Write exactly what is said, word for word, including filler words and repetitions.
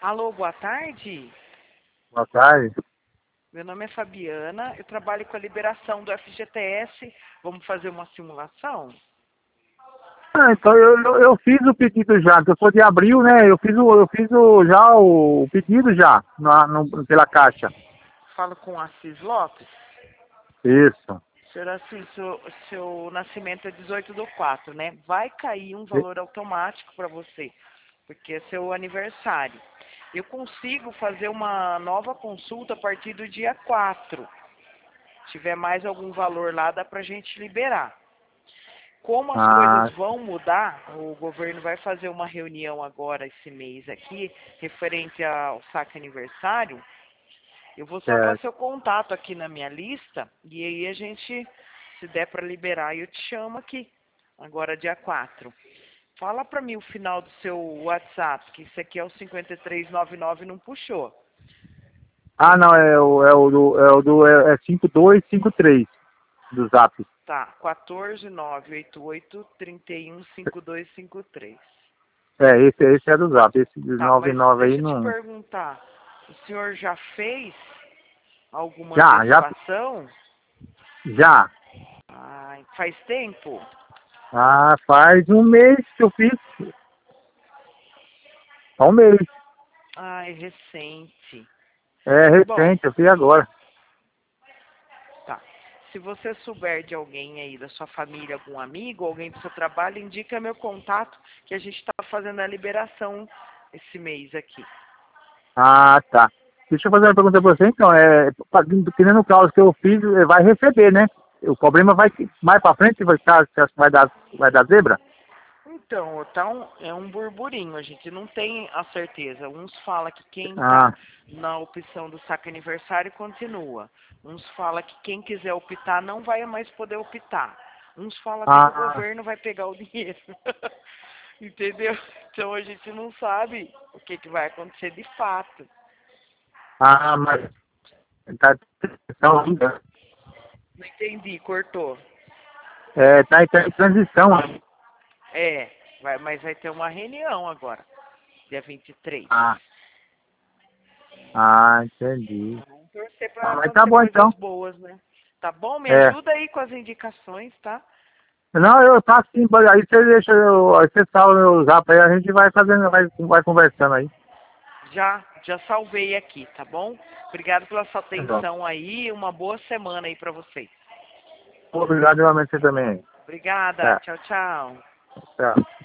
Alô, boa tarde. Boa tarde. Meu nome é Fabiana, eu trabalho com a liberação do F G T S. Vamos fazer uma simulação? Ah, então eu, eu, eu fiz o pedido já, que eu sou de abril, né? Eu fiz o, eu fiz o, já o, pedido já na, no, pela caixa. Falo com Assis Lopes. Isso. Senhor Assis, seu, seu nascimento é dezoito do quatro, né? Vai cair um E- valor automático para você, porque é seu aniversário. Eu consigo fazer uma nova consulta a partir do dia quatro. Se tiver mais algum valor lá, dá pra gente liberar. Como as Ah, coisas vão mudar, o governo vai fazer uma reunião agora esse mês aqui, referente ao saque aniversário. Eu vou salvar certo. seu contato aqui na minha lista e aí a gente, se der para liberar, eu te chamo aqui, agora dia quatro. Fala para mim o final do seu WhatsApp, que isso aqui é o cinquenta e três noventa e nove, não puxou. Ah, não, é o, é o do, é o do, é, é cinco dois cinco três do Zap. Tá, quatorze nove oito oito três um cinco dois cinco três. É, esse, esse é do Zap, esse do Tá, mas noventa e nove aí deixa eu te não. perguntar, o senhor já fez alguma Já, já, antecipação? já. Ai, faz tempo? Ah, faz um mês que eu fiz. Há um mês. Ai, recente. É Bom, recente, eu fiz agora. tá. Se você souber de alguém aí da sua família, algum amigo, alguém do seu trabalho, indica meu contato que a gente está fazendo a liberação esse mês aqui. Ah, tá. Deixa eu fazer uma pergunta pra você, então. É, pa- dependendo do caso que eu fiz, eh, vai receber, né? O problema vai que mais pra frente vai, estar, vai, dar, vai dar zebra? Então, tá um, é um burburinho, a gente não tem a certeza. Uns falam que quem tá Ah, na opção do saque aniversário continua. Uns falam que quem quiser optar não vai mais poder optar. Uns falam até que o ah, governo vai pegar o dinheiro. Entendeu? Então a gente não sabe o que, que vai acontecer de fato. ah, mas tá, tá, ainda. Não entendi, cortou. É, tá, em- tá em transição ainda. É, vai, mas vai ter uma reunião agora, dia vinte e três. Ah, ah, entendi. Vamos torcer para Ah, mas tá acontecer bom então. coisas boas, né? Tá bom? Me É. ajuda aí com as indicações, tá? Não, eu tá assim, aí você deixa, eu, aí você salva o zap aí, a gente vai fazendo, vai, vai conversando aí. Já, já salvei aqui, tá bom? Obrigado pela sua Tá bom. atenção aí, uma boa semana aí para vocês. Obrigado igualmente você também. Obrigada, Tá, tchau, tchau. tchau.